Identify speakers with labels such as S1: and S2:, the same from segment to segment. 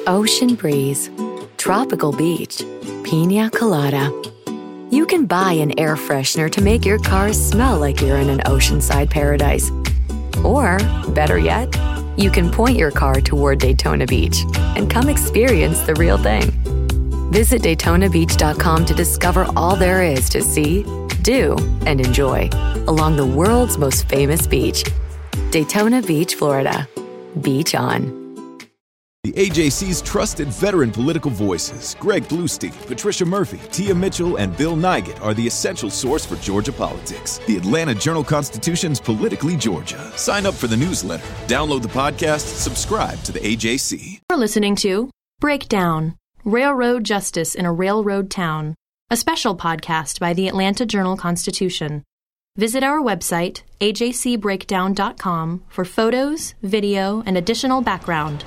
S1: ocean breeze, tropical beach, pina colada. You can buy an air freshener to make your car smell like you're in an oceanside paradise. Or, better yet, you can point your car toward Daytona Beach and come experience the real thing. Visit DaytonaBeach.com to discover all there is to see, do, and enjoy along the world's most famous beach. Daytona Beach, Florida. Beach on.
S2: The AJC's trusted veteran political voices, Greg Bluestein, Patricia Murphy, Tia Mitchell, and Bill Nygut, are the essential source for Georgia politics. The Atlanta Journal-Constitution's Politically Georgia. Sign up for the newsletter, download the podcast, subscribe to the AJC.
S3: You're listening to Breakdown, Railroad Justice in a Railroad Town, a special podcast by the Atlanta Journal-Constitution. Visit our website, ajcbreakdown.com, for photos, video, and additional background.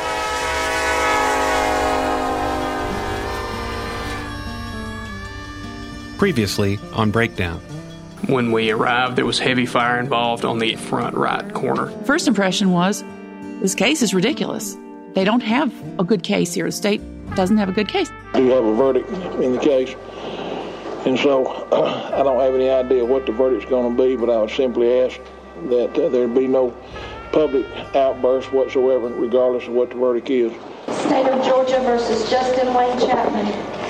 S4: Previously on Breakdown.
S5: When we arrived, there was heavy fire involved on the front right corner.
S6: First impression was, this case is ridiculous. They don't have a good case here. The state doesn't have a good case.
S7: We do have a verdict in the case, and so I don't have any idea what the verdict's going to be, but I would simply ask that there be no public outburst whatsoever, regardless of what the verdict is.
S8: State of Georgia versus Justin Wayne Chapman.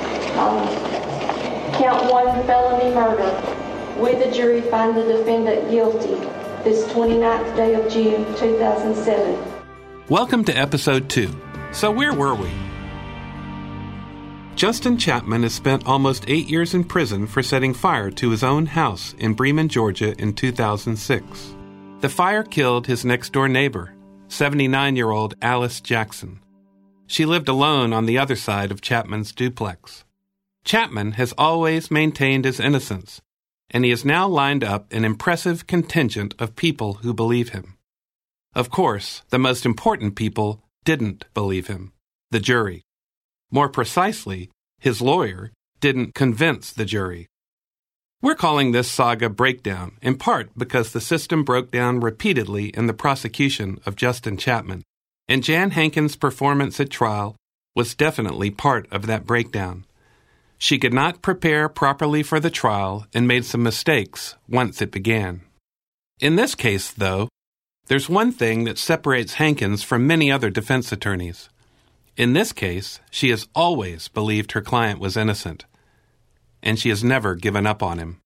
S8: Count 1, felony murder. We, the jury, find the defendant guilty this 29th day of June, 2007.
S4: Welcome to Episode 2. So where were we? Justin Chapman has spent almost 8 years in prison for setting fire to his own house in Bremen, Georgia in 2006. The fire killed his next-door neighbor, 79-year-old Alice Jackson. She lived alone on the other side of Chapman's duplex. Chapman has always maintained his innocence, and he has now lined up an impressive contingent of people who believe him. Of course, the most important people didn't believe him, the jury. More precisely, his lawyer didn't convince the jury. We're calling this saga Breakdown, in part because the system broke down repeatedly in the prosecution of Justin Chapman, and Jan Hankins' performance at trial was definitely part of that breakdown. She could not prepare properly for the trial and made some mistakes once it began. In this case, though, there's one thing that separates Hankins from many other defense attorneys. In this case, she has always believed her client was innocent, and she has never given up on him.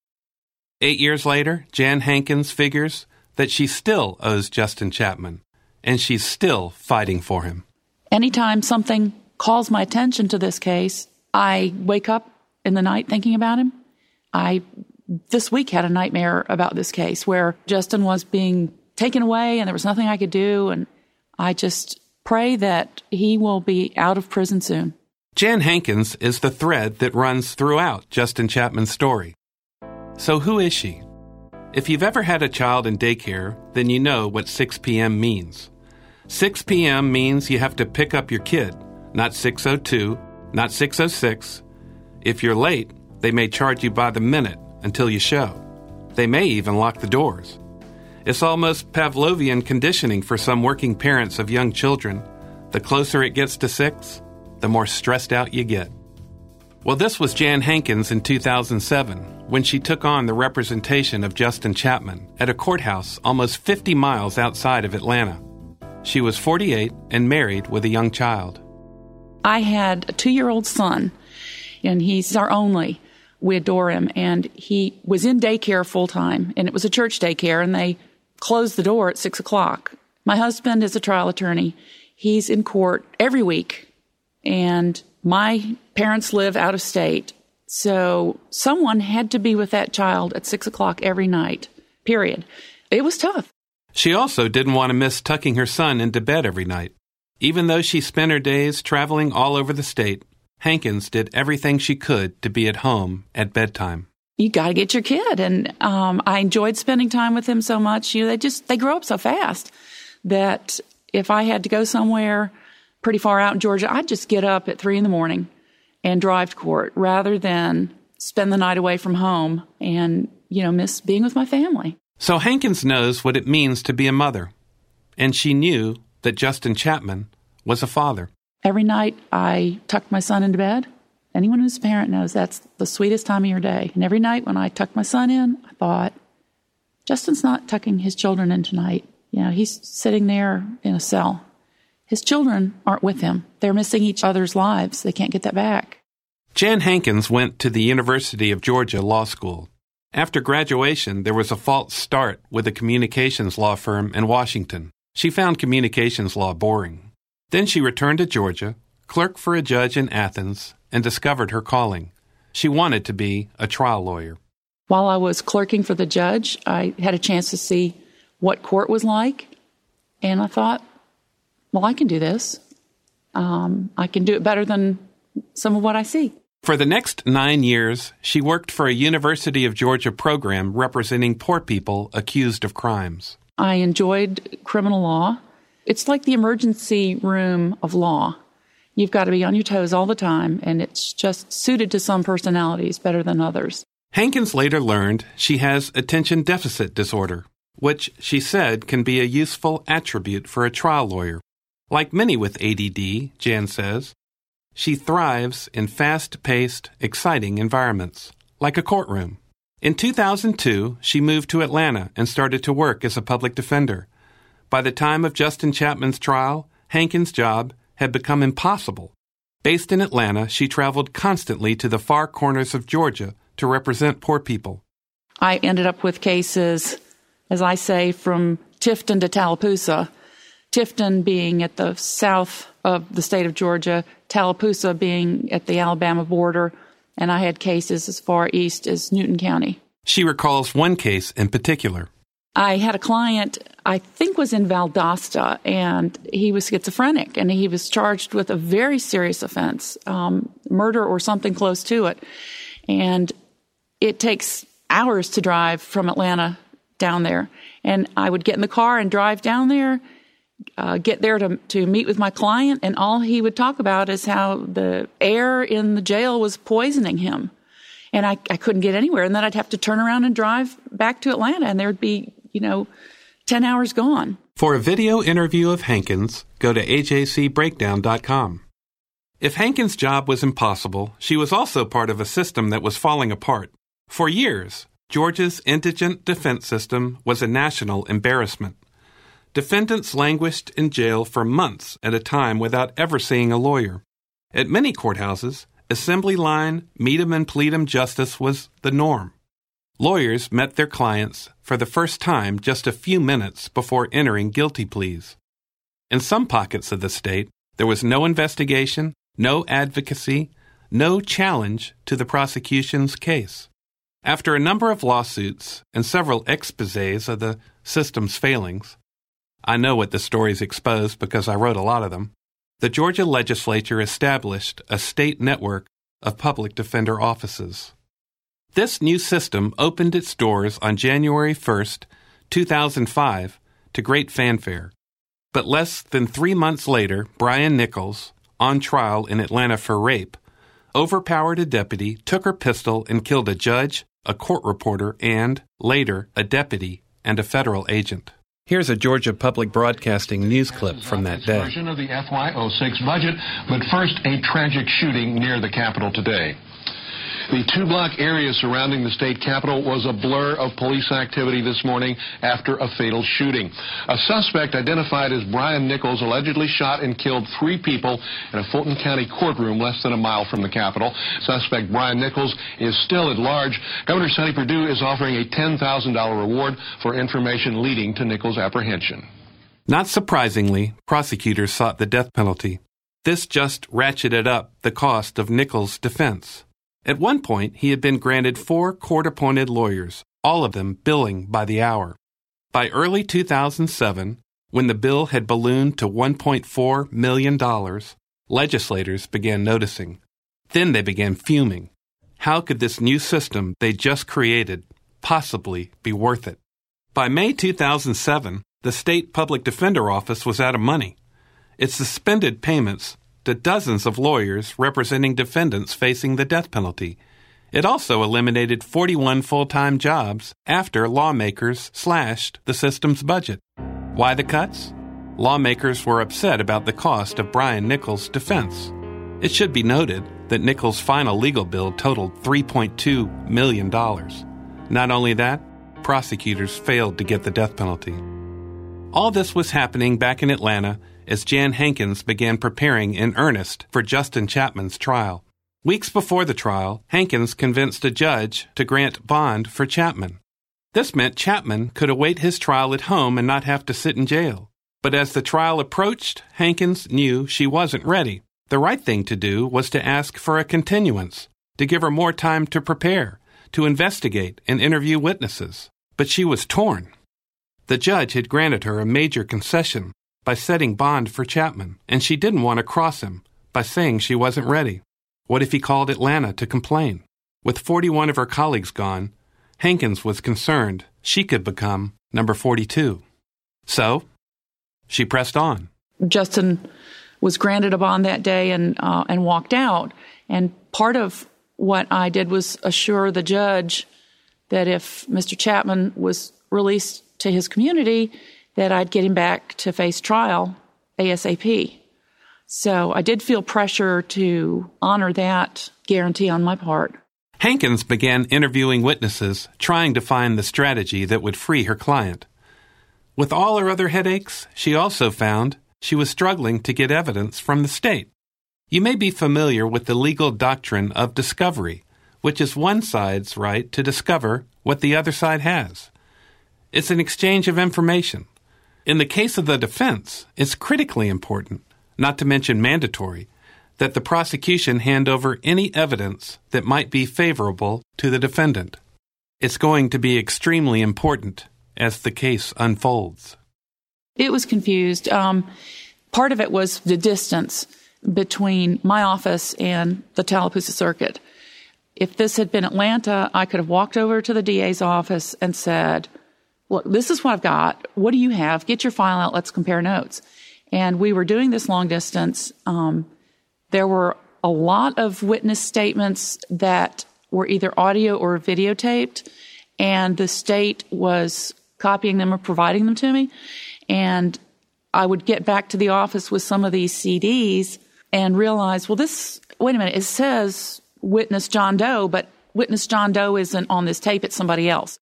S4: 8 years later, Jan Hankins figures that she still owes Justin Chapman, and she's still fighting for him.
S6: Anytime something calls my attention to this case, I wake up in the night thinking about him. I, this week, had a nightmare about this case where Justin was being taken away and there was nothing I could do, and I just pray that he will be out of prison soon.
S4: Jan Hankins is the thread that runs throughout Justin Chapman's story. So who is she? If you've ever had a child in daycare, then you know what 6 p.m. means. 6 p.m. means you have to pick up your kid, not 6:02, not 6:06. If you're late, they may charge you by the minute until you show. They may even lock the doors. It's almost Pavlovian conditioning for some working parents of young children. The closer it gets to 6, the more stressed out you get. Well, this was Jan Hankins in 2007, when she took on the representation of Justin Chapman at a courthouse almost 50 miles outside of Atlanta. She was 48 and married with a young child.
S6: I had a 2-year-old son, and he's our only. We adore him, and he was in daycare full-time, and it was a church daycare, and they closed the door at 6 o'clock. My husband is a trial attorney. He's in court every week, and my parents live out of state, so someone had to be with that child at 6 o'clock every night, period. It was tough.
S4: She also didn't want to miss tucking her son into bed every night. Even though she spent her days traveling all over the state, Hankins did everything she could to be at home at bedtime.
S6: You got to get your kid, and I enjoyed spending time with him so much. You know, they grow up so fast that if I had to go somewhere pretty far out in Georgia, I'd just get up at 3 a.m. and drive to court rather than spend the night away from home and, miss being with my family.
S4: So Hankins knows what it means to be a mother, and she knew that Justin Chapman was a father.
S6: Every night I tucked my son into bed. Anyone who's a parent knows that's the sweetest time of your day. And every night when I tucked my son in, I thought, Justin's not tucking his children in tonight. He's sitting there in a cell. His children aren't with him. They're missing each other's lives. They can't get that back.
S4: Jan Hankins went to the University of Georgia Law School. After graduation, there was a false start with a communications law firm in Washington. She found communications law boring. Then she returned to Georgia, clerked for a judge in Athens, and discovered her calling. She wanted to be a trial lawyer.
S6: While I was clerking for the judge, I had a chance to see what court was like, and I thought, well, I can do this. I can do it better than some of what I see.
S4: For the next 9 years, she worked for a University of Georgia program representing poor people accused of crimes.
S6: I enjoyed criminal law. It's like the emergency room of law. You've got to be on your toes all the time, and it's just suited to some personalities better than others.
S4: Hankins later learned she has attention deficit disorder, which she said can be a useful attribute for a trial lawyer. Like many with ADD, Jan says, she thrives in fast-paced, exciting environments, like a courtroom. In 2002, she moved to Atlanta and started to work as a public defender. By the time of Justin Chapman's trial, Hankins' job had become impossible. Based in Atlanta, she traveled constantly to the far corners of Georgia to represent poor people.
S6: I ended up with cases, as I say, from Tifton to Tallapoosa. Tifton being at the south of the state of Georgia, Tallapoosa being at the Alabama border, and I had cases as far east as Newton County.
S4: She recalls one case in particular.
S6: I had a client, I think was in Valdosta, and he was schizophrenic, and he was charged with a very serious offense, murder or something close to it. And it takes hours to drive from Atlanta down there. And I would get in the car and drive down there, get there to meet with my client, and all he would talk about is how the air in the jail was poisoning him. And I couldn't get anywhere. And then I'd have to turn around and drive back to Atlanta, and there'd be, 10 hours gone.
S4: For a video interview of Hankins, go to ajcbreakdown.com. If Hankins' job was impossible, she was also part of a system that was falling apart. For years, Georgia's indigent defense system was a national embarrassment. Defendants languished in jail for months at a time without ever seeing a lawyer. At many courthouses, assembly line, meet 'em and plead 'em justice was the norm. Lawyers met their clients for the first time just a few minutes before entering guilty pleas. In some pockets of the state, there was no investigation, no advocacy, no challenge to the prosecution's case. After a number of lawsuits and several exposés of the system's failings, I know what the stories exposed because I wrote a lot of them, the Georgia legislature established a state network of public defender offices. This new system opened its doors on January 1st, 2005, to great fanfare. But less than 3 months later, Brian Nichols, on trial in Atlanta for rape, overpowered a deputy, took her pistol, and killed a judge, a court reporter, and, later, a deputy and a federal agent. Here's a Georgia Public Broadcasting news clip from that day.
S9: Version of the FY06 budget, but first, a tragic shooting near the Capitol today. The two-block area surrounding the state capitol was a blur of police activity this morning after a fatal shooting. A suspect identified as Brian Nichols allegedly shot and killed 3 people in a Fulton County courtroom less than a mile from the Capitol. Suspect Brian Nichols is still at large. Governor Sonny Perdue is offering a $10,000 reward for information leading to Nichols' apprehension.
S4: Not surprisingly, prosecutors sought the death penalty. This just ratcheted up the cost of Nichols' defense. At one point, he had been granted 4 court-appointed lawyers, all of them billing by the hour. By early 2007, when the bill had ballooned to $1.4 million, legislators began noticing. Then they began fuming. How could this new system they just created possibly be worth it? By May 2007, the state public defender office was out of money. It suspended payments to dozens of lawyers representing defendants facing the death penalty. It also eliminated 41 full-time jobs after lawmakers slashed the system's budget. Why the cuts? Lawmakers were upset about the cost of Brian Nichols' defense. It should be noted that Nichols' final legal bill totaled $3.2 million. Not only that, prosecutors failed to get the death penalty. All this was happening back in Atlanta as Jan Hankins began preparing in earnest for Justin Chapman's trial. Weeks before the trial, Hankins convinced a judge to grant bond for Chapman. This meant Chapman could await his trial at home and not have to sit in jail. But as the trial approached, Hankins knew she wasn't ready. The right thing to do was to ask for a continuance, to give her more time to prepare, to investigate and interview witnesses. But she was torn. The judge had granted her a major concession by setting bond for Chapman, and she didn't want to cross him by saying she wasn't ready. What if he called Atlanta to complain? With 41 of her colleagues gone, Hankins was concerned she could become number 42. So, she pressed on.
S6: Justin was granted a bond that day and walked out. And part of what I did was assure the judge that if Mr. Chapman was released to his community, that I'd get him back to face trial ASAP. So I did feel pressure to honor that guarantee on my part.
S4: Hankins began interviewing witnesses, trying to find the strategy that would free her client. With all her other headaches, she also found she was struggling to get evidence from the state. You may be familiar with the legal doctrine of discovery, which is one side's right to discover what the other side has. It's an exchange of information. In the case of the defense, it's critically important, not to mention mandatory, that the prosecution hand over any evidence that might be favorable to the defendant. It's going to be extremely important as the case unfolds.
S6: It was confused. Part of it was the distance between my office and the Tallapoosa Circuit. If this had been Atlanta, I could have walked over to the DA's office and said, look, this is what I've got. What do you have? Get your file out. Let's compare notes. And we were doing this long distance. There were a lot of witness statements that were either audio or videotaped, and the state was copying them or providing them to me. And I would get back to the office with some of these CDs and realize, well, wait a minute, it says witness John Doe, but witness John Doe isn't on this tape, it's somebody else.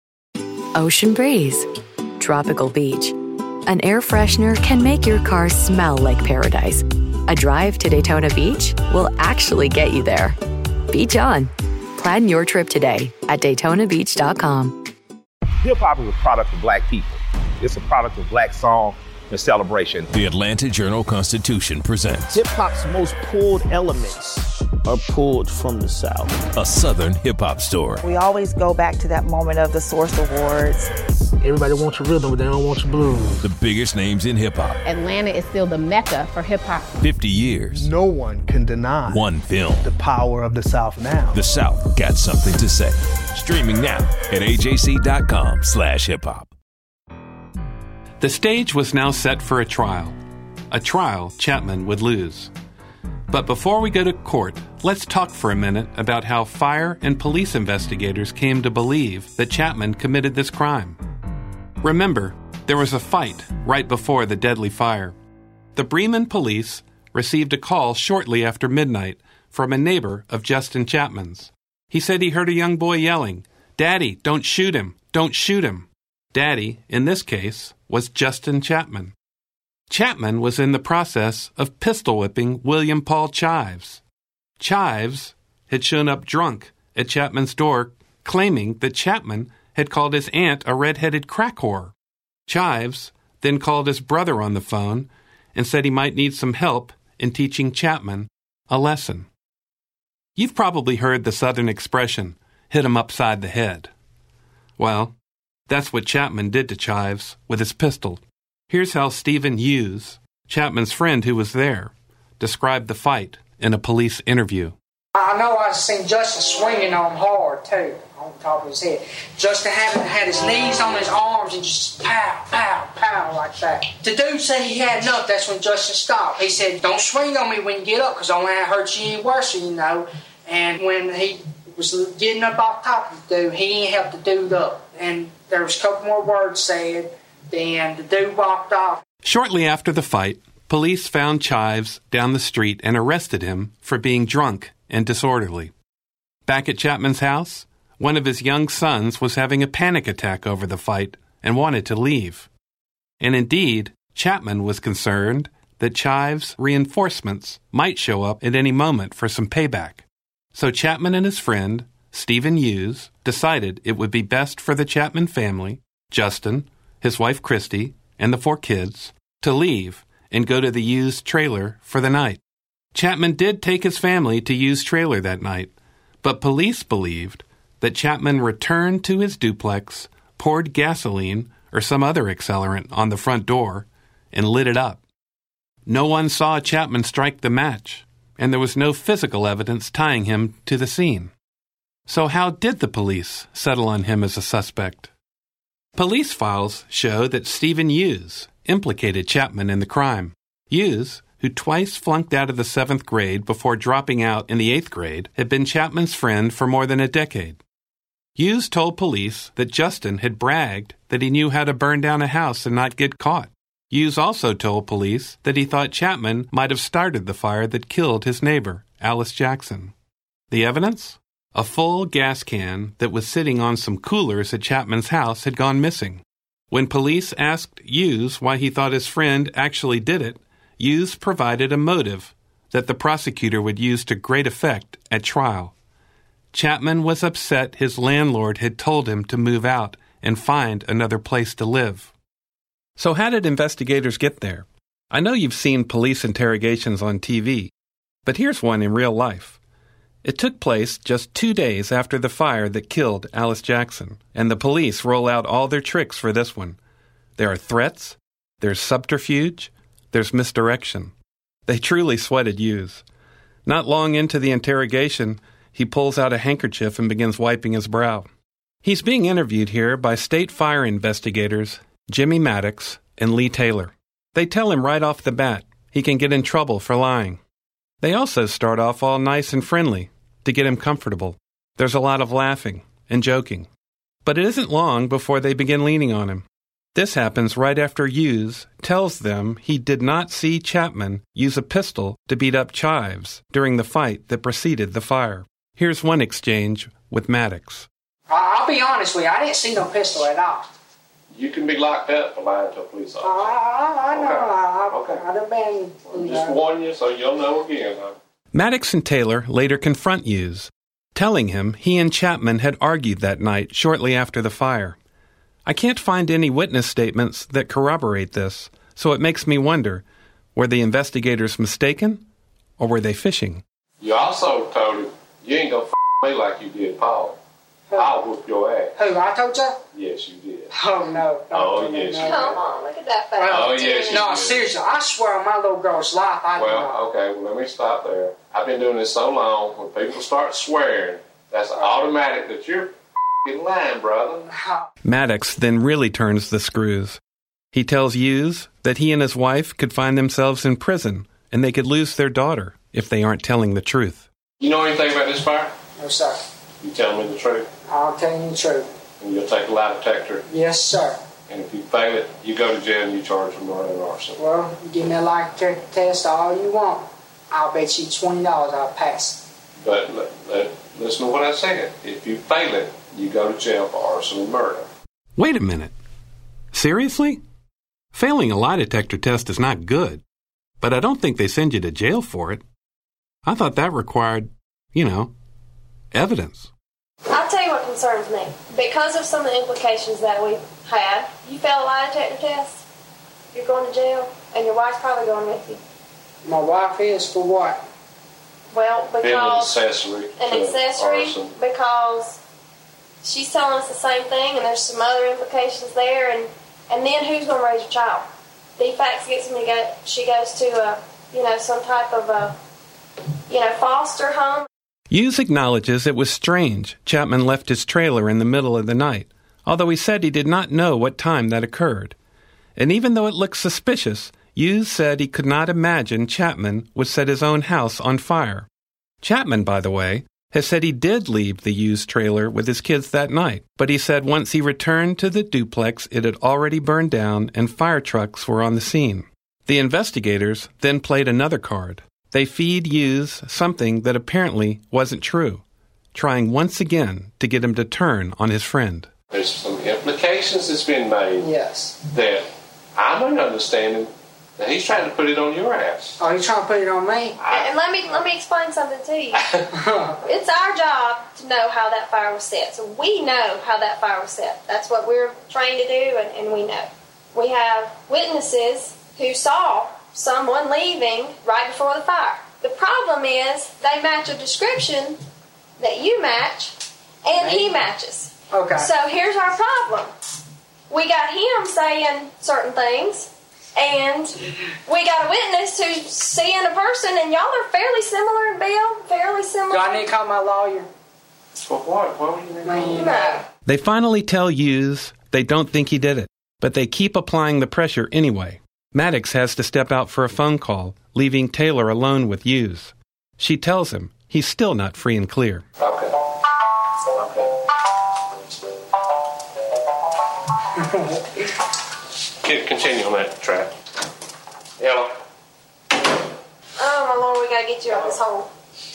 S1: Ocean breeze, tropical beach. An air freshener can make your car smell like paradise. A drive to Daytona Beach will actually get you there. Beach on. Plan your trip today at DaytonaBeach.com.
S10: Hip-hop is a product of black people. It's a product of black song and celebration.
S11: The Atlanta Journal-Constitution presents
S12: hip-hop's most pulled elements are pulled from the South.
S11: A Southern hip-hop story.
S13: We always go back to that moment of the Source Awards.
S14: Everybody wants your rhythm, but they don't want your blues.
S11: The biggest names in hip-hop.
S15: Atlanta is still the mecca for hip-hop.
S11: 50 years.
S16: No one can deny
S11: one film.
S16: The power of the South now.
S11: The South got something to say. Streaming now at ajc.com/hiphop.
S4: The stage was now set for a trial Chapman would lose. But before we go to court, let's talk for a minute about how fire and police investigators came to believe that Chapman committed this crime. Remember, there was a fight right before the deadly fire. The Bremen police received a call shortly after midnight from a neighbor of Justin Chapman's. He said he heard a young boy yelling, "Daddy, don't shoot him, don't shoot him." Daddy, in this case, was Justin Chapman. Chapman was in the process of pistol-whipping William Paul Chives. Chives had shown up drunk at Chapman's door, claiming that Chapman had called his aunt a red-headed crack whore. Chives then called his brother on the phone and said he might need some help in teaching Chapman a lesson. You've probably heard the Southern expression, hit him upside the head. Well, that's what Chapman did to Chives with his pistol. Here's how Stephen Hughes, Chapman's friend who was there, described the fight in a police interview.
S17: I know I seen Justin swinging on him hard, too, on top of his head. Justin had his knees on his arms and just pow, pow, pow like that. The dude said he had enough. That's when Justin stopped. He said, "Don't swing on me when you get up, because I don't want to hurt you any worse, you know." And when he was getting up off top of the dude, he ain't helped the dude up. And there was a couple more words said, then the dude walked off.
S4: Shortly after the fight, police found Chives down the street and arrested him for being drunk and disorderly. Back at Chapman's house, one of his young sons was having a panic attack over the fight and wanted to leave. And indeed, Chapman was concerned that Chives' reinforcements might show up at any moment for some payback. So Chapman and his friend, Stephen Hughes, decided it would be best for the Chapman family, Justin, his wife Christy, and the 4 kids, to leave and go to the Hughes trailer for the night. Chapman did take his family to Hughes' trailer that night, but police believed that Chapman returned to his duplex, poured gasoline or some other accelerant on the front door, and lit it up. No one saw Chapman strike the match, and there was no physical evidence tying him to the scene. So how did the police settle on him as a suspect? Police files show that Stephen Hughes implicated Chapman in the crime. Hughes, who twice flunked out of the 7th grade before dropping out in the 8th grade, had been Chapman's friend for more than a decade. Hughes told police that Justin had bragged that he knew how to burn down a house and not get caught. Hughes also told police that he thought Chapman might have started the fire that killed his neighbor, Alice Jackson. The evidence? A full gas can that was sitting on some coolers at Chapman's house had gone missing. When police asked Hughes why he thought his friend actually did it, Hughes provided a motive that the prosecutor would use to great effect at trial. Chapman was upset his landlord had told him to move out and find another place to live. So how did investigators get there? I know you've seen police interrogations on TV, but here's one in real life. It took place just 2 days after the fire that killed Alice Jackson, and the police roll out all their tricks for this one. There are threats, there's subterfuge, there's misdirection. They truly sweated Hughes. Not long into the interrogation, he pulls out a handkerchief and begins wiping his brow. He's being interviewed here by state fire investigators Jimmy Maddox and Lee Taylor. They tell him right off the bat he can get in trouble for lying. They also start off all nice and friendly to get him comfortable. There's a lot of laughing and joking. But it isn't long before they begin leaning on him. This happens right after Hughes tells them he did not see Chapman use a pistol to beat up Chives during the fight that preceded the fire. Here's one exchange with Maddox.
S17: I'll be honest with you, I didn't see no pistol at all.
S9: You can be locked up for lying to a police officer.
S17: I know.
S9: Okay.
S17: I'd have been...
S9: Just warn you so you'll know again, huh?
S4: Maddox and Taylor later confront Hughes, telling him he and Chapman had argued that night shortly after the fire. I can't find any witness statements that corroborate this, so it makes me wonder, were the investigators mistaken, or were they fishing?
S9: You also told him, you ain't gonna me like you did Paul. I'll whoop your ass.
S17: Who, I told you?
S9: Yes, you did.
S17: Oh, no.
S9: Oh, yes, you did.
S8: Come on, look at that face.
S9: Oh, yes, you
S17: No,
S9: did.
S17: seriously, I swear on my little girl's life, I do not.
S9: Okay, well, let me stop there. I've been doing this so long, when people start swearing, that's automatic that you're lying, brother.
S4: Maddox then really turns the screws. He tells Hughes that he and his wife could find themselves in prison and they could lose their daughter if they aren't telling the truth.
S9: You know anything about this fire?
S17: No, sir.
S9: You tell me the truth?
S17: I'll tell you the truth.
S9: And you'll take a lie detector?
S17: Yes, sir.
S9: And if you fail it, you go to jail and you charge for murder and arson.
S17: Well, you give me a lie detector test all you want. I'll bet you $20 I'll pass it.
S9: But listen to what I said. If you fail it, you go to jail for arson and murder.
S4: Wait a minute. Seriously? Failing a lie detector test is not good, but I don't think they send you to jail for it. I thought that required, evidence.
S8: I'll tell you what concerns me. Because of some of the implications that we had, you fail a lie detector test, you're going to jail, and your wife's probably going with you.
S17: My wife is for what?
S8: Well, because...
S9: An accessory
S8: arson. Because she's telling us the same thing, and there's some other implications there, and then who's going to raise your child? DFACS gets me to go, she goes to some type of foster home.
S4: Hughes acknowledges it was strange Chapman left his trailer in the middle of the night, although he said he did not know what time that occurred. And even though it looked suspicious, Hughes said he could not imagine Chapman would set his own house on fire. Chapman, by the way, has said he did leave the used trailer with his kids that night, but he said once he returned to the duplex, it had already burned down and fire trucks were on the scene. The investigators then played another card. They feed Hughes something that apparently wasn't true, trying once again to get him to turn on his friend.
S18: There's some implications that's been made that I'm understanding that he's trying to put it on your ass.
S17: Oh, he's trying to put it on me?
S8: And let me explain something to you. It's our job to know how that fire was set. So we know how that fire was set. That's what we're trained to do, and we know. We have witnesses who saw someone leaving right before the fire. The problem is they match a description that you match and he matches.
S17: Okay.
S8: So here's our problem. We got him saying certain things, and we got a witness who's seeing a person, and y'all are fairly similar in build, fairly similar.
S17: Do I need to call my lawyer?
S18: For what? What would you need?
S8: No.
S4: They finally tell Hughes they don't think he did it, but they keep applying the pressure anyway. Maddox has to step out for a phone call, leaving Taylor alone with Hughes. She tells him he's still not free and clear.
S18: Okay. Continue on that track. Ella.
S8: Oh, my Lord, we got to get you out of this hole.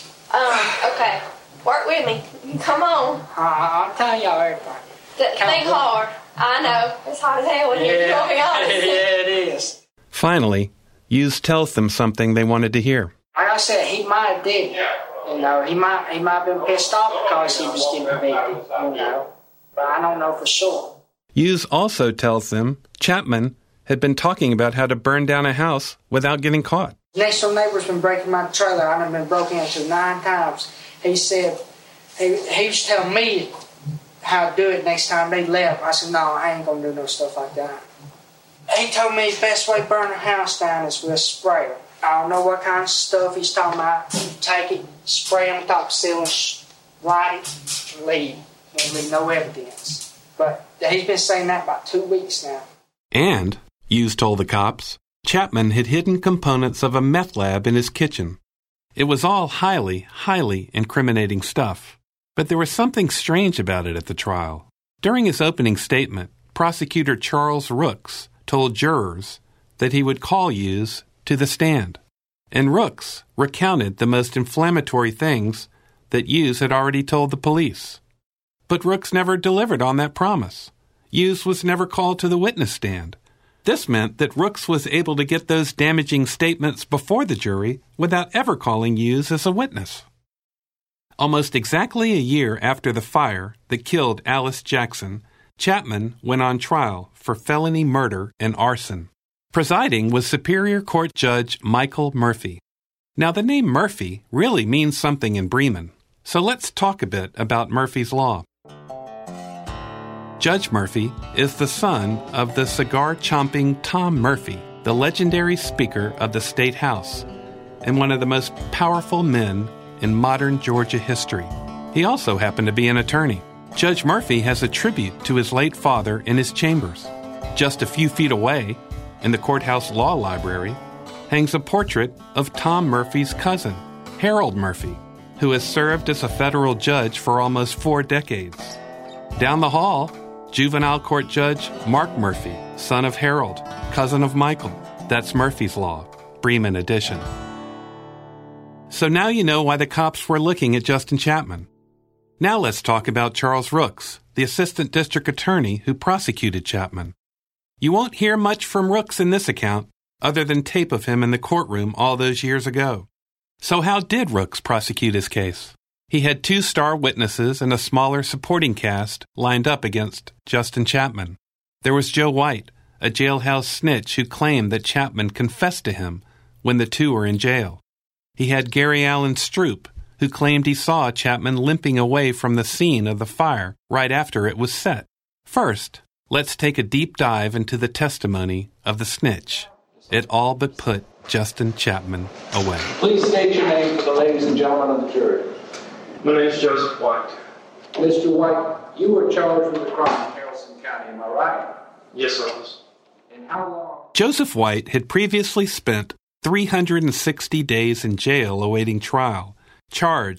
S8: Okay. Work with me. Come on.
S17: I'll tell y'all everything.
S8: Think hard. I know. It's hard as hell when you're going to be honest.
S17: Yeah, it is.
S4: Finally, Hughes tells them something they wanted to hear.
S17: Like I said, he might have did it. You know, he might have been pissed off because he was getting beaten, you know. But I don't know for sure.
S4: Hughes also tells them Chapman had been talking about how to burn down a house without getting caught.
S17: Next door neighbor's been breaking my trailer. I've been broken into 9 times. He said, he was telling me how to do it next time they left. I said, no, I ain't going to do no stuff like that. He told me the best way to burn a house down is with a sprayer. I don't know what kind of stuff he's talking about. Take it, spray on top of the ceiling, light it, leave. Won't leave no evidence. But he's been saying that about 2 weeks now.
S4: And, Hughes told the cops, Chapman had hidden components of a meth lab in his kitchen. It was all highly, highly incriminating stuff. But there was something strange about it at the trial. During his opening statement, prosecutor Charles Rooks told jurors that he would call Hughes to the stand. And Rooks recounted the most inflammatory things that Hughes had already told the police. But Rooks never delivered on that promise. Hughes was never called to the witness stand. This meant that Rooks was able to get those damaging statements before the jury without ever calling Hughes as a witness. Almost exactly a year after the fire that killed Alice Jackson, Chapman went on trial for felony murder and arson. Presiding was Superior Court Judge Michael Murphy. Now, the name Murphy really means something in Bremen, so let's talk a bit about Murphy's Law. Judge Murphy is the son of the cigar-chomping Tom Murphy, the legendary Speaker of the State House, and one of the most powerful men in modern Georgia history. He also happened to be an attorney. Judge Murphy has a tribute to his late father in his chambers. Just a few feet away, in the courthouse law library, hangs a portrait of Tom Murphy's cousin, Harold Murphy, who has served as a federal judge for almost 4 decades. Down the hall, Juvenile Court Judge Mark Murphy, son of Harold, cousin of Michael. That's Murphy's Law, Bremen edition. So now you know why the cops were looking at Justin Chapman. Now let's talk about Charles Rooks, the assistant district attorney who prosecuted Chapman. You won't hear much from Rooks in this account, other than tape of him in the courtroom all those years ago. So how did Rooks prosecute his case? He had 2 star witnesses and a smaller supporting cast lined up against Justin Chapman. There was Joe White, a jailhouse snitch who claimed that Chapman confessed to him when the 2 were in jail. He had Gary Allen Stroop, who claimed he saw Chapman limping away from the scene of the fire right after it was set. First, let's take a deep dive into the testimony of the snitch. It all but put Justin Chapman away.
S19: Please state your name for the ladies and gentlemen of the jury.
S20: My name is Joseph White.
S19: Mr. White, you were charged with a crime in Haralson County, am I right?
S20: Yes, sir.
S19: And how long?
S4: Joseph White had previously spent 360 days in jail awaiting trial, charged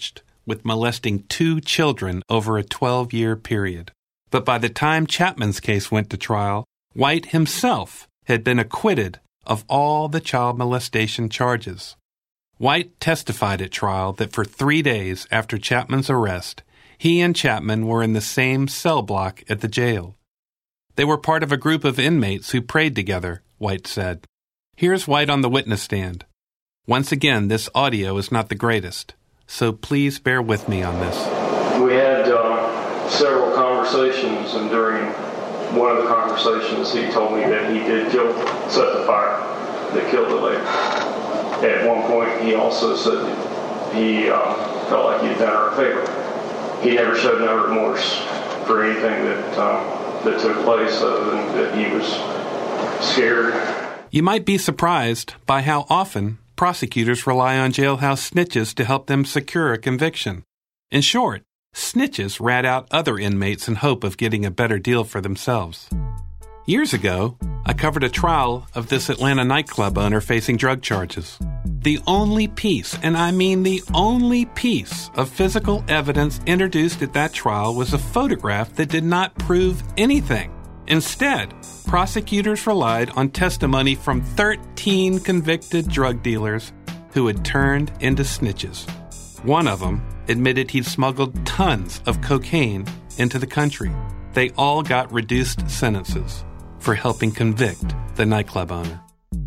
S4: with molesting 2 children over a 12-year period. But by the time Chapman's case went to trial, White himself had been acquitted of all the child molestation charges. White testified at trial that for 3 days after Chapman's arrest, he and Chapman were in the same cell block at the jail. They were part of a group of inmates who prayed together, White said. Here's White on the witness stand. Once again, this audio is not the greatest, so please bear with me on this.
S20: We had several conversations, and during one of the conversations, he told me that he did set the fire that killed the lady. At one point, he also said that he felt like he had done her a favor. He never showed no remorse for anything that took place, other than that he was scared.
S4: You might be surprised by how often prosecutors rely on jailhouse snitches to help them secure a conviction. In short, snitches rat out other inmates in hope of getting a better deal for themselves. Years ago, I covered a trial of this Atlanta nightclub owner facing drug charges. The only piece, and I mean the only piece, of physical evidence introduced at that trial was a photograph that did not prove anything. Instead, prosecutors relied on testimony from 13 convicted drug dealers who had turned into snitches. One of them admitted he'd smuggled tons of cocaine into the country. They all got reduced sentences for helping convict the nightclub owner.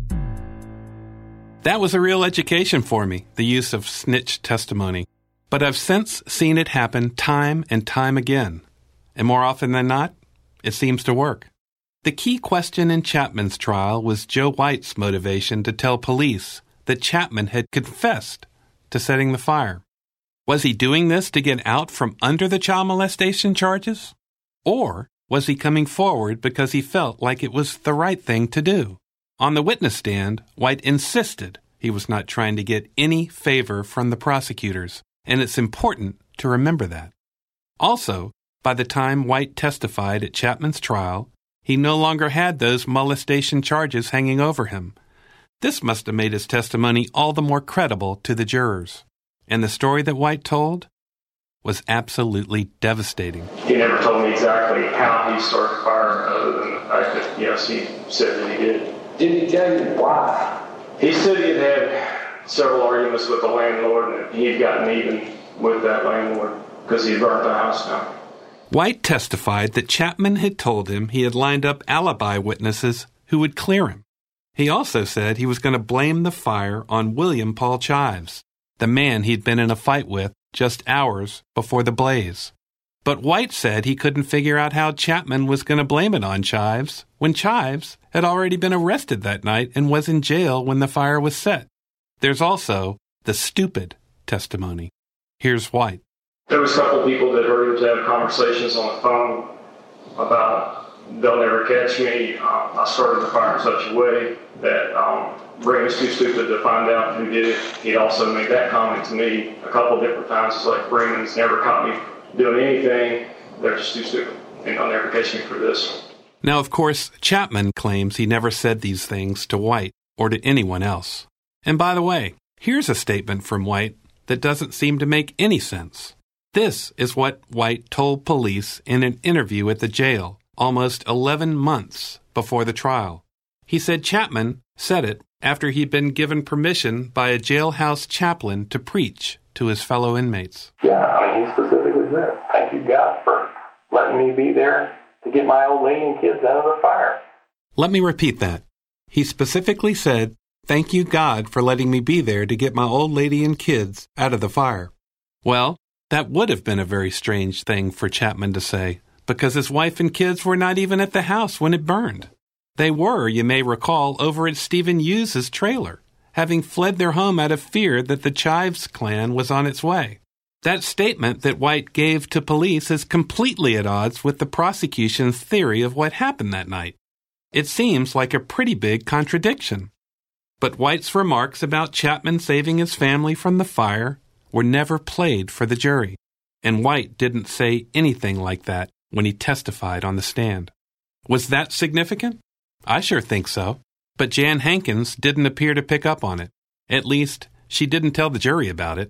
S4: That was a real education for me, the use of snitch testimony. But I've since seen it happen time and time again. And more often than not, it seems to work. The key question in Chapman's trial was Joe White's motivation to tell police that Chapman had confessed to setting the fire. Was he doing this to get out from under the child molestation charges? Or was he coming forward because he felt like it was the right thing to do? On the witness stand, White insisted he was not trying to get any favor from the prosecutors, and it's important to remember that. Also, by the time White testified at Chapman's trial, he no longer had those molestation charges hanging over him. This must have made his testimony all the more credible to the jurors. And the story that White told was absolutely devastating.
S20: He never told me exactly how he started the fire, other than the fact that, yes, he said that he did.
S19: Did he tell you why?
S20: He said he had had several arguments with the landlord, and that he had gotten even with that landlord because he burned the house down.
S4: White testified that Chapman had told him he had lined up alibi witnesses who would clear him. He also said he was going to blame the fire on William Paul Chives, the man he'd been in a fight with just hours before the blaze. But White said he couldn't figure out how Chapman was going to blame it on Chives when Chives had already been arrested that night and was in jail when the fire was set. There's also the stupid testimony. Here's White.
S20: There was a couple of people that heard him have conversations on the phone about they'll never catch me. I started the fire in such a way that Brandon's too stupid to find out who did it. He also made that comment to me a couple of different times. It's like, Brandon's never caught me doing anything. They're just too stupid, and they'll never catch me for this.
S4: Now, of course, Chapman claims he never said these things to White or to anyone else. And by the way, here's a statement from White that doesn't seem to make any sense. This is what White told police in an interview at the jail almost 11 months before the trial. He said Chapman said it after he'd been given permission by a jailhouse chaplain to preach to his fellow inmates.
S19: Yeah, I mean, he specifically said, thank you, God, for letting me be there to get my old lady and kids out of the fire.
S4: Let me repeat that. He specifically said, thank you, God, for letting me be there to get my old lady and kids out of the fire. Well, that would have been a very strange thing for Chapman to say, because his wife and kids were not even at the house when it burned. They were, you may recall, over at Stephen Hughes' trailer, having fled their home out of fear that the Chives clan was on its way. That statement that White gave to police is completely at odds with the prosecution's theory of what happened that night. It seems like a pretty big contradiction. But White's remarks about Chapman saving his family from the fire were never played for the jury, and White didn't say anything like that when he testified on the stand. Was that significant? I sure think so. But Jan Hankins didn't appear to pick up on it. At least, she didn't tell the jury about it.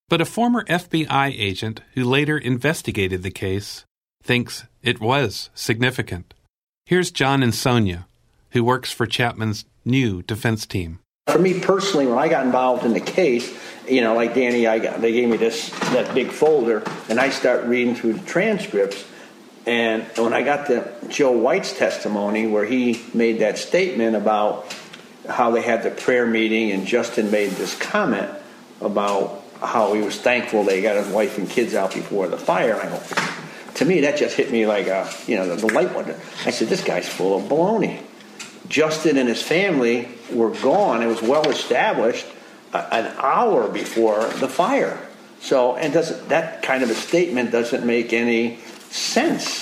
S4: But a former FBI agent who later investigated the case thinks it was significant. Here's John Insogna, who works for Chapman's new defense team.
S21: For me personally, when I got involved in the case, like Danny, they gave me that big folder, and I start reading through the transcripts. And when I got to Joe White's testimony, where he made that statement about how they had the prayer meeting, and Justin made this comment about how he was thankful they got his wife and kids out before the fire. And I go, to me, that just hit me like the light went. I said, this guy's full of baloney. Justin and his family were gone. It was well established an hour before the fire. So, and that kind of a statement doesn't make any sense.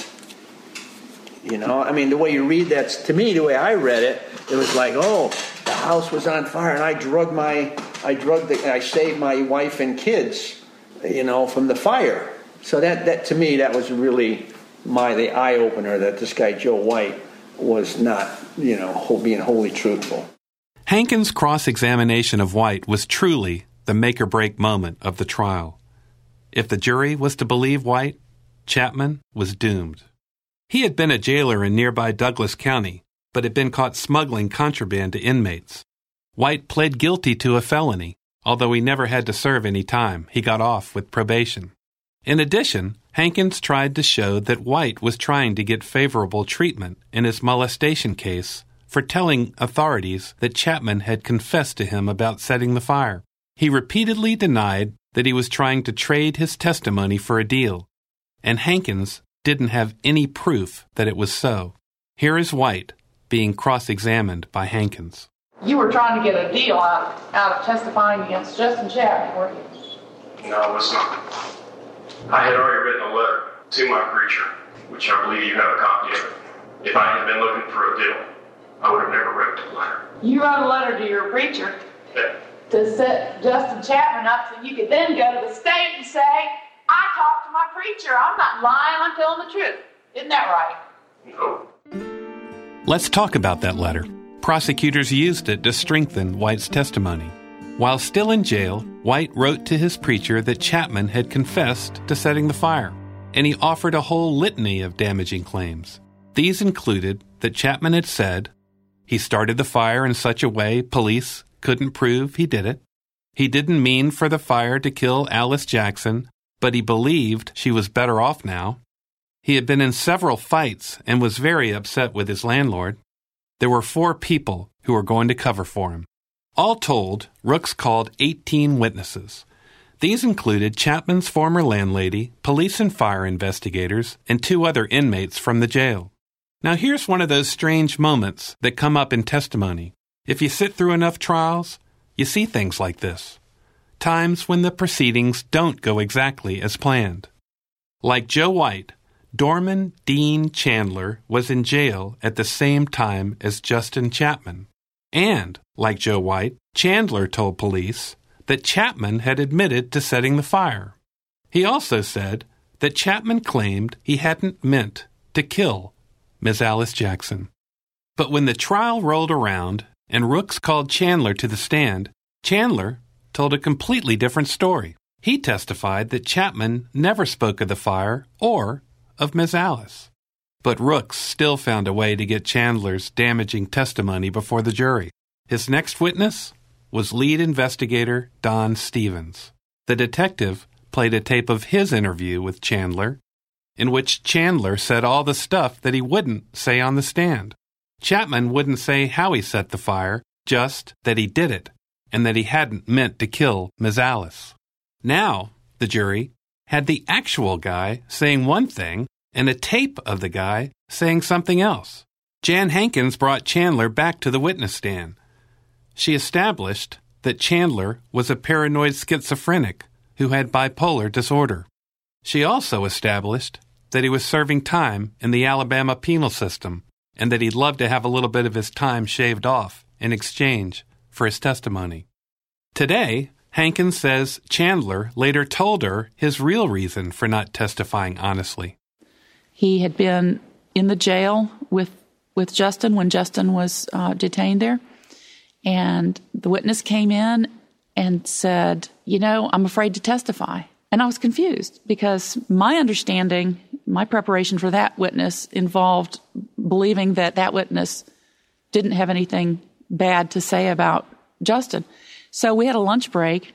S21: The way you read that, to me, the way I read it, it was like, oh, the house was on fire, and I saved my wife and kids, from the fire. So that to me, that was really the eye opener, that this guy Joe White was not, being wholly truthful.
S4: Hankins' cross-examination of White was truly the make-or-break moment of the trial. If the jury was to believe White, Chapman was doomed. He had been a jailer in nearby Douglas County, but had been caught smuggling contraband to inmates. White pled guilty to a felony, although he never had to serve any time. He got off with probation. In addition, Hankins tried to show that White was trying to get favorable treatment in his molestation case for telling authorities that Chapman had confessed to him about setting the fire. He repeatedly denied that he was trying to trade his testimony for a deal, and Hankins didn't have any proof that it was so. Here is White being cross-examined by Hankins.
S6: You were trying to get a deal out of testifying against Justin Chapman, weren't you?
S20: No, I was not. I had already written a letter to my preacher, which I believe you have a copy of. If I had been looking for a deal, I would have never written the letter.
S6: You wrote a letter to your preacher to set Justin Chapman up so you could then go to the state and say, I talked to my preacher. I'm not lying. I'm telling the truth. Isn't that right?
S20: No.
S4: Let's talk about that letter. Prosecutors used it to strengthen White's testimony. While still in jail, White wrote to his preacher that Chapman had confessed to setting the fire, and he offered a whole litany of damaging claims. These included that Chapman had said he started the fire in such a way police couldn't prove he did it. He didn't mean for the fire to kill Alice Jackson, but he believed she was better off now. He had been in several fights and was very upset with his landlord. There were 4 people who were going to cover for him. All told, Rooks called 18 witnesses. These included Chapman's former landlady, police and fire investigators, and 2 other inmates from the jail. Now here's one of those strange moments that come up in testimony. If you sit through enough trials, you see things like this. Times when the proceedings don't go exactly as planned. Like Joe White, Dorman Dean Chandler was in jail at the same time as Justin Chapman. And, like Joe White, Chandler told police that Chapman had admitted to setting the fire. He also said that Chapman claimed he hadn't meant to kill Ms. Alice Jackson. But when the trial rolled around and Rooks called Chandler to the stand, Chandler told a completely different story. He testified that Chapman never spoke of the fire or of Ms. Alice. But Rooks still found a way to get Chandler's damaging testimony before the jury. His next witness was lead investigator Don Stevens. The detective played a tape of his interview with Chandler, in which Chandler said all the stuff that he wouldn't say on the stand. Chapman wouldn't say how he set the fire, just that he did it, and that he hadn't meant to kill Ms. Alice. Now, the jury had the actual guy saying one thing and a tape of the guy saying something else. Jan Hankins brought Chandler back to the witness stand. She established that Chandler was a paranoid schizophrenic who had bipolar disorder. She also established that he was serving time in the Alabama penal system and that he'd love to have a little bit of his time shaved off in exchange for his testimony. Today, Hankins says Chandler later told her his real reason for not testifying honestly.
S6: He had been in the jail with Justin when Justin was detained there, and the witness came in and said, I'm afraid to testify. And I was confused because my understanding, my preparation for that witness involved believing that witness didn't have anything bad to say about Justin. So we had a lunch break,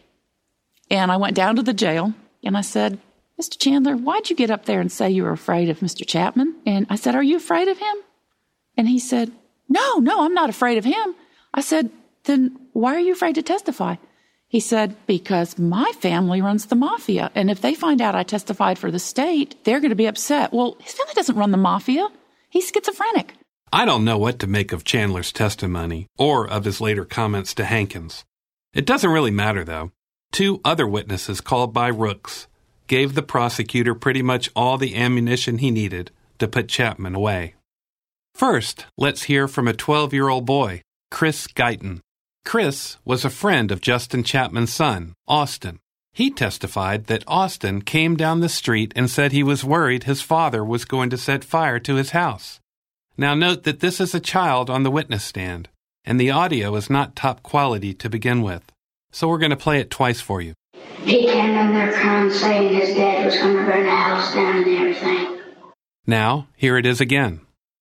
S6: and I went down to the jail, and I said, Mr. Chandler, why'd you get up there and say you were afraid of Mr. Chapman? And I said, are you afraid of him? And he said, no, I'm not afraid of him. I said, then why are you afraid to testify? He said, because my family runs the mafia, and if they find out I testified for the state, they're going to be upset. Well, his family doesn't run the mafia. He's schizophrenic.
S4: I don't know what to make of Chandler's testimony or of his later comments to Hankins. It doesn't really matter, though. 2 other witnesses called by Rooks gave the prosecutor pretty much all the ammunition he needed to put Chapman away. First, let's hear from a 12-year-old boy, Chris Guyton. Chris was a friend of Justin Chapman's son, Austin. He testified that Austin came down the street and said he was worried his father was going to set fire to his house. Now note that this is a child on the witness stand, and the audio is not top quality to begin with. So we're going to play it twice for you.
S2: He came in there crying, saying his dad was going to burn the house down and everything.
S4: Now, here it is again.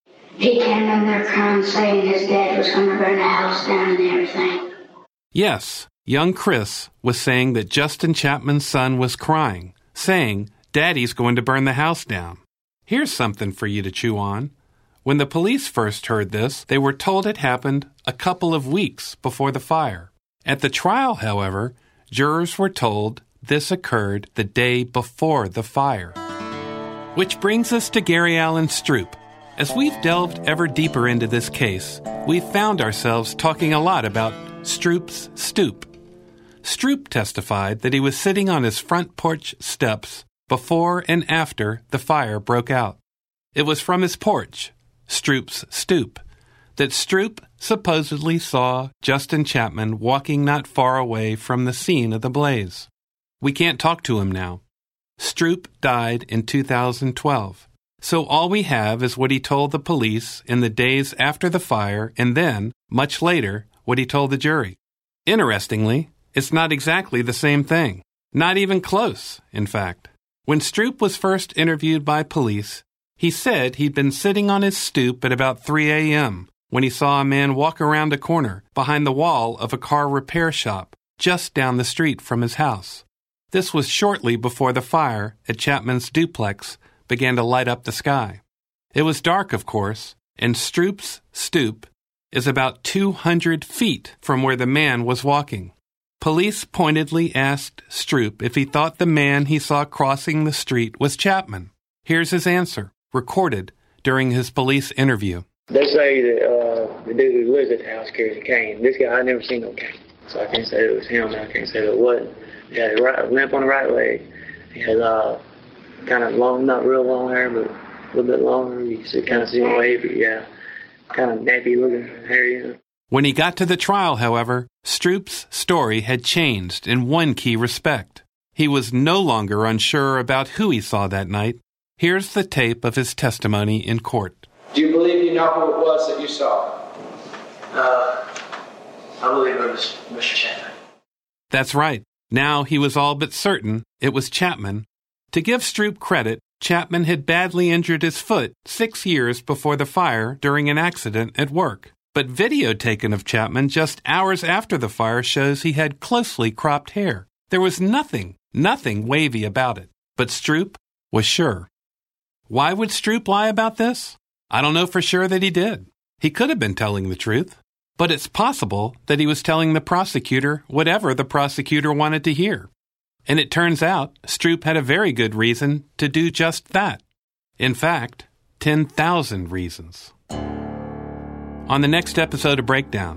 S2: He came in there crying, saying his dad was going to burn the house down and everything.
S4: Yes, young Chris was saying that Justin Chapman's son was crying, saying, Daddy's going to burn the house down. Here's something for you to chew on. When the police first heard this, they were told it happened a couple of weeks before the fire. At the trial, however, jurors were told this occurred the day before the fire. Which brings us to Gary Allen Stroup. As we've delved ever deeper into this case, we've found ourselves talking a lot about Stroup's stoop. Stroup testified that he was sitting on his front porch steps before and after the fire broke out. It was from his porch, Stroup's stoop, that Stroup supposedly saw Justin Chapman walking not far away from the scene of the blaze. We can't talk to him now. Stroup died in 2012. So all we have is what he told the police in the days after the fire and then, much later, what he told the jury. Interestingly, it's not exactly the same thing. Not even close, in fact. When Stroup was first interviewed by police, he said he'd been sitting on his stoop at about 3 a.m. when he saw a man walk around a corner behind the wall of a car repair shop just down the street from his house. This was shortly before the fire at Chapman's duplex began to light up the sky. It was dark, of course, and Stroup's stoop is about 200 feet from where the man was walking. Police pointedly asked Stroup if he thought the man he saw crossing the street was Chapman. Here's his answer, recorded during his police interview.
S22: They say that the dude who lives at the house carries a cane. This guy, I never seen no cane, so I can't say it was him, and I can't say that it wasn't. He had a limp on the right leg. He had kind of long, not real long hair, but a little bit longer. You could kind of see him wavy, yeah. Kind of nappy looking hair, you know.
S4: When he got to the trial, however, Stroup's story had changed in one key respect. He was no longer unsure about who he saw that night. Here's the tape of his testimony in court.
S22: Do you believe you know who it was that you saw? I believe it was Mr. Chapman.
S4: That's right. Now he was all but certain it was Chapman. To give Stroup credit, Chapman had badly injured his foot 6 years before the fire during an accident at work. But video taken of Chapman just hours after the fire shows he had closely cropped hair. There was nothing wavy about it. But Stroup was sure. Why would Stroup lie about this? I don't know for sure that he did. He could have been telling the truth. But it's possible that he was telling the prosecutor whatever the prosecutor wanted to hear. And it turns out Stroup had a very good reason to do just that. In fact, 10,000 reasons. On the next episode of Breakdown,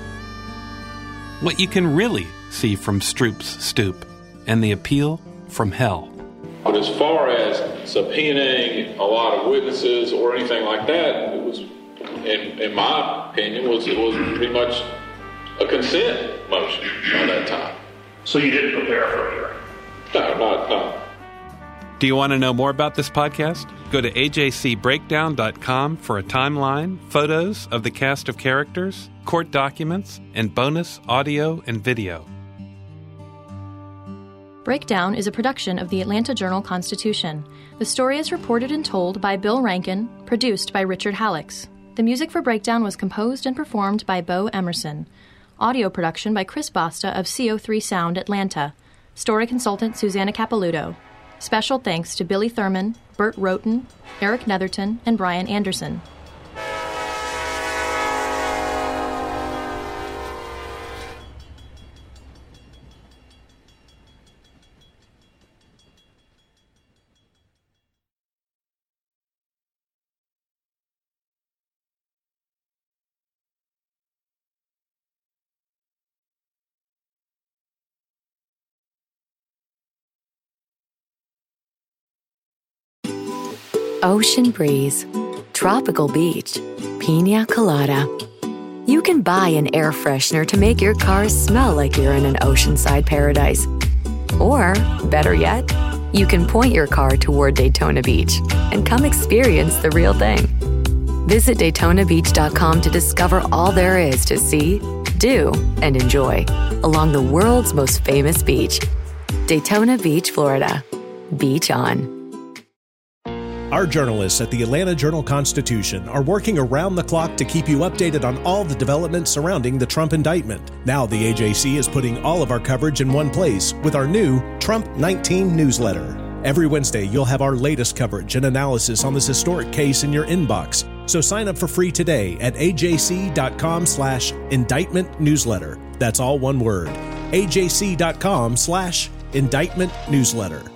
S4: what you can really see from Stroup's stoop and the appeal from hell.
S23: But as far as subpoenaing a lot of witnesses or anything like that, it was, in my opinion, it was pretty much a consent motion at that time.
S20: So you didn't prepare for a hearing?
S23: No.
S4: Do you want to know more about this podcast? Go to ajcbreakdown.com for a timeline, photos of the cast of characters, court documents, and bonus audio and video.
S3: Breakdown is a production of the Atlanta Journal-Constitution. The story is reported and told by Bill Rankin, produced by Richard Hallex. The music for Breakdown was composed and performed by Bo Emerson. Audio production by Chris Basta of CO3 Sound Atlanta. Story consultant Susanna Capilouto. Special thanks to Billy Thurman, Bert Roten, Eric Netherton, and Brian Anderson.
S1: Ocean breeze, tropical beach, pina colada. You can buy an air freshener to make your car smell like you're in an oceanside paradise. Or, better yet, you can point your car toward Daytona Beach and come experience the real thing. Visit DaytonaBeach.com to discover all there is to see, do, and enjoy along the world's most famous beach, Daytona Beach, Florida. Beach on.
S5: Our journalists at the Atlanta Journal-Constitution are working around the clock to keep you updated on all the developments surrounding the Trump indictment. Now the AJC is putting all of our coverage in one place with our new Trump 19 newsletter. Every Wednesday, you'll have our latest coverage and analysis on this historic case in your inbox. So sign up for free today at ajc.com/indictment newsletter. That's all one word. ajc.com/indictment newsletter.